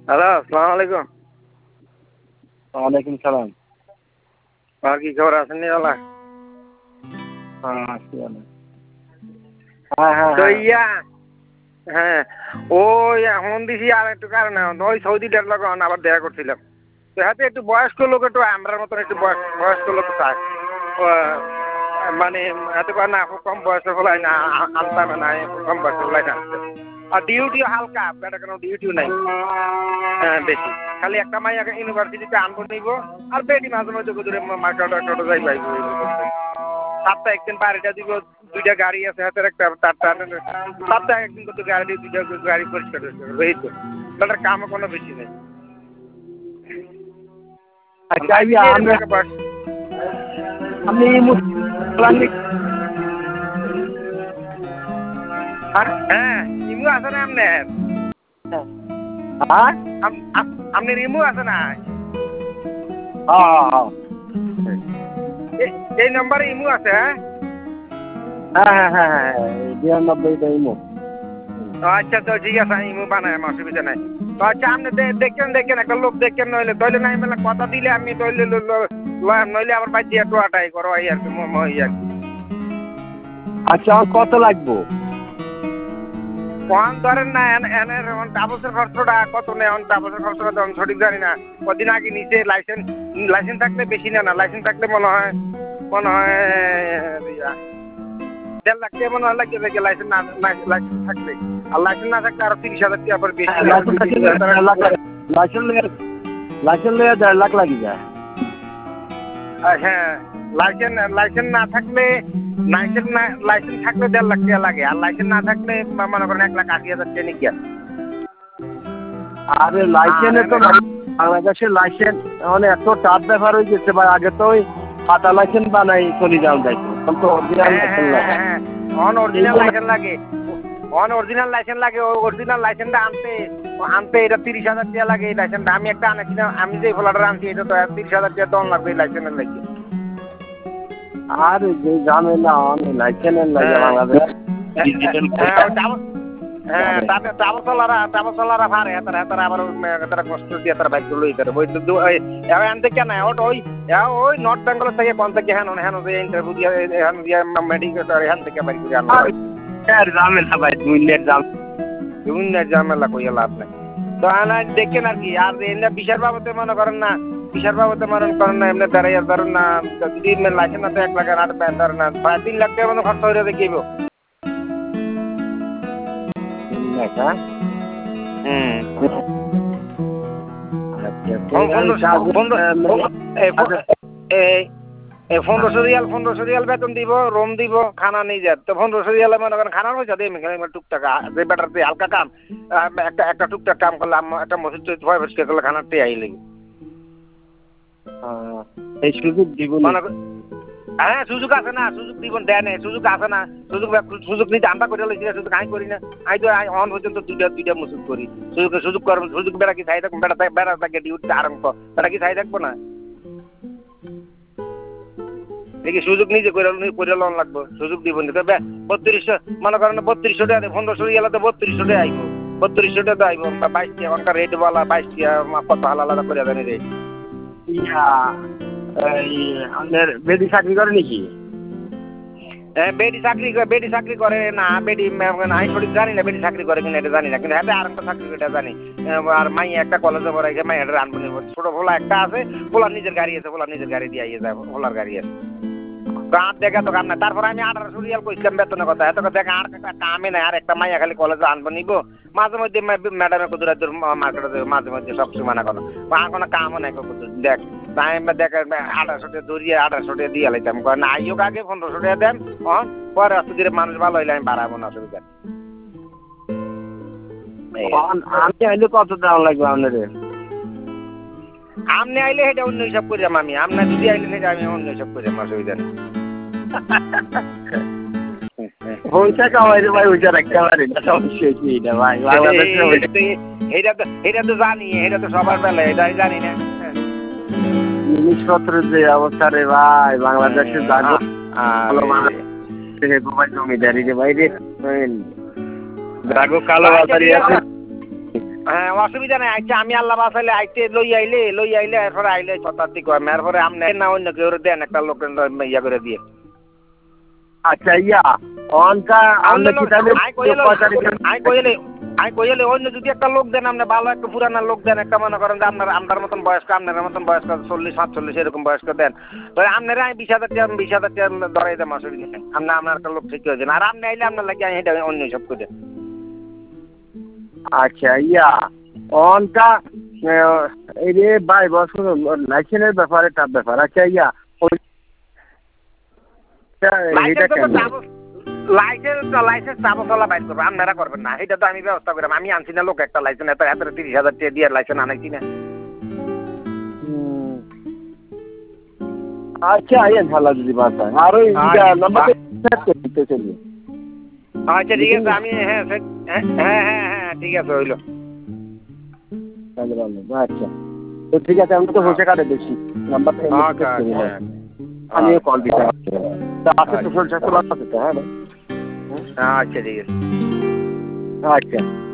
Hello, আসসালামু আলাইকুম। ওয়ালাইকুম সালাম। আর কি খবর আছেন নি বালা? হ্যাঁ আছি ভালো। হ্যাঁ তো ইয়া হ্যাঁ ওই এখন দিছি আর একটু কারণে ওই সৌদিটার লগে আবার দেখা করছিলাম। তো হাতে একটু বয়স্ক লোক একটু আমরার মতন একটু বয়স্ক লোক চায়। মানে হাতে পারে না কম বয়সে ফলাই না আনতাম না কম বয়সে ফলাই না। আর ডিউটিও হালকা বেটা কোনো ডিউটিও নাই। হ্যাঁ বেশি খালি একটা মাইয়াকে ইউনিভার্সিটিতে আনবো নিব আর বেটি মাঝে মাঝে দূরে মার্কেট যাই পাইব। সপ্তাহে একদিন বাড়িটা দিব, দুইটা গাড়ি আছে হাতের একটা সপ্তাহে একদিন করতে গাড়ি দুইটা গাড়ি পরিষ্কার এই তো তাদের কামও কোনো বেশি নেই। হ্যাঁ ইমু আছে না আপনার? আপনার ইমু আছে না? এই নম্বরে ইমু আছে? হ্যাঁ 92 ইমো। আচ্ছা তো ঠিক আছে ইমু বানায় অসুবিধা নাই। তো আচ্ছা আপনি দেখেন একটা লোক দেখেন নইলে তৈলে নাই মেলা কথা দিলে আমি তৈলে নইলে আবার বাদ দিয়ে টোয়াটাই করো এই আর কি আর কি। আচ্ছা কত লাগবো? ফোন ধরেন না এনের টাবসের খরচটা কত নেই টাবসের খরচটা তো আমি সঠিক জানি না। কদিন আগে নিচে লাইসেন্স থাকলে বেশি না লাইসেন্স থাকলে মনে হয় 1.5 লাখ টাকা মনে হয় লাগে যে লাইসেন্স থাকলে আর লাইসেন্স না থাকলে আরো 30,000 টাকা পর বেশি। লাইসেন্স নিয়ে 1.5 লাখ লাগি যায়। হ্যাঁ লাইসেন্স না থাকলে লাইসেন্স থাকলে 1.5 লাখ টাকা লাগে আর লাইসেন্স না থাকলে মনে করেন 1,80,000 টাকা নিয়ে। আরে লাইসেন্সে তো বাংলাদেশের লাইসেন্স মানে এত টাফ ব্যাপার হয়ে গেছে ভাই। আগে তো ওই পাতা লাইসেন্স বানাই চলে যাওয়া যায় তো অরিজিনাল লাইসেন্স লাগে। অরিজিনাল লাইসেন্স লাগে অরিজিনাল লাইসেন্স লাগে অরিজিনাল লাইসেন্সটা আনতে এটা 30,000 টাকা লাগে। এই লাইসেন্সটা আমি একটা আনেছিলাম আমি যে ফ্লাটার আনছি এটা তো 30,000 টাকা দন লাগবে এই লাইসেন্সের লাগে। আর যে ঝামেলা অনেক লাইসেন্সের লাগে বাংলাদেশ ডিজিটাল হ্যাঁ টাবসলারা ভারে তারা আবার তারা কষ্ট দিয়ে তারা বাইক লই করে ওই তো আনতে কেন ওই নর্থ বেঙ্গল থেকে কোন থেকে হ্যাঁ ইন্টারভিউ দিয়ে মেডিকেল হ্যাঁ থেকে বাইক করে আনলো ঝামেলা ভাই দুনিয়ার ঝামেলা কইয়া লাভ নাই। তো আনা দেখেন আর কি আর এমনি বিশার বাবদে মনে করেন না বিশার বাবদে মনে করেন না এমনি বেড়াইয়া ধরেন না যদি লাইসেন্স না তো 1 লাখ 8 ধরেন না 3 লাখ টাকা মতো খরচ হয়ে দেখিব। পনেরোশো রিয়াল বেতন দিব রুম দিব খানা নিয়ে যাত তো 1500 রিয়ালে মনে করেন খানার পয়সা দিই টুকটাক যে বেটার দিয়ে হালকা কাম একটা টুকটাক কাম করলাম একটা মসজিদ পরিষ্কার করলে খানার তে আই লেগে এই সুযোগ দিব হ্যাঁ সুযোগ আছে না সুযোগ দিব দেয় না সুযোগ আছে না সুযোগ নিতে আমরা করে লইছি সুযোগ আমি করি না আমি তো অন পর্যন্ত দুইটা মসজিদ করি সুযোগ করবো সুযোগ বেড়া কি চাই থাকবো বেড়া থাকে ডিউটি আরম্ভ বেড়া কি চাই থাকবো না দেখি সুযোগ নিজে করে লোন লাগবো সুযোগ দিব না তবে 3200 মনে করেন 3200 টাকা 1500 রিয়ালে তো 3200 টাকা আইব 3200 টাকা আইব 22 টাকা অনকা রেট वाला 22 টাকা কত আলাদা করে জানি রে আমাদের বেডি চাকরি করে নাকি? বেডি চাকরি করে না বেডি আমি সঠিক জানি না বেডি চাকরি করে কিনা এটা জানি না কিন্তু হ্যাঁ আর একটা চাকরি এটা জানি আর মাই একটা কলেজে পড়াই মাই এটা আনবো নিব ছোট ভোলা একটা আছে ভোলার নিজের গাড়ি আছে ভোলার নিজের গাড়ি দিয়ে আইয়ে যায় ভোলার গাড়ি আছে কাম দেখা তো কাম না তারপর আমি 1800 রিয়াল কইছিলাম বেতনের কথা এত দেখা আর একটা কামে নাই আর একটা মাইয়া খালি কলেজে আনবো নিব মাঝে মধ্যে ম্যাডামে কুদুরা মার্কেটে মাঝে মধ্যে সব সময় না কোনো কোনো কামও নাই দেখ টাইম দেখ 1800 টাকা ধরিয়ে 1800 টাকা দিয়ে লাইতাম না আইও আগে 1500 টাকা দেন পরে অত ধীরে মানুষ ভালো হইলে আমি বাড়াবো না অসুবিধা আমি আইলে কত দাম লাগবে আপনাদের? আপনি আইলে সেটা অন্য হিসাব করিলাম আমি আপনার যদি আইলে সেটা আমি অন্য হিসাব করিলাম অসুবিধা নেই পয়সা কামাই রে ভাই ওইটা রাখতে পারি না সমস্যা কি এটা ভাই এটা তো জানি এটা তো সবার বেলা এটাই জানি না জিনিসপত্রের যে অবস্থা রে ভাই বাংলাদেশে জানো জমিদারি রে ভাই রে কালো বাজারি আছে হ্যাঁ অসুবিধা নাই আচ্ছা আমি আল্লাহ বাসাইলে আইতে লই আইলে এরপরে আইলে শতাব্দী কয় এরপরে আপনি না অন্য কেউ দেন একটা লোক ইয়া করে দিয়ে আচ্ছা ইয়া অনকা আমরা কি তাহলে আমি কইলে অন্য যদি একটা লোক দেন আপনি ভালো একটা পুরানা লোক দেন একটা মনে করেন যে আপনার মতন বয়স্ক আপনার মতন বয়স্ক 40-47 এরকম বয়স্ক দেন তো আপনারা 20,000 টাকা ধরাই দেন অসুবিধা নেই আপনার একটা লোক ঠিক করে দেন আর আপনি আইলে আপনার লাগে এটা অন্য সব করে দেন আচ্ছা ইয়া অনকা এই যে ভাই বছর লাইসেন্সের ব্যাপারে তার ব্যাপার আচ্ছা ইয়া লাইসেন্স চাবলা বাইর করবো আপনারা করবেন না এটা তো আমি ব্যবস্থা করলাম আমি আনছি না লোক একটা লাইসেন্স এত 30,000 টাকা দিয়ে লাইসেন্স আনাইছি না আচ্ছা আইয়েন ভালো যদি বাসায় আর ওই নাম্বার করতে চলি আচ্ছা ঠিক আছে আমি হ্যাঁ ঠিক আছে হইলো আচ্ছা তো ঠিক আছে আমি তো হোসে কাটে বেশি নাম্বারটা আমিও কল দিতে আছে তো 60 আছে তো হ্যাঁ আচ্ছা ঠিক আছে আচ্ছা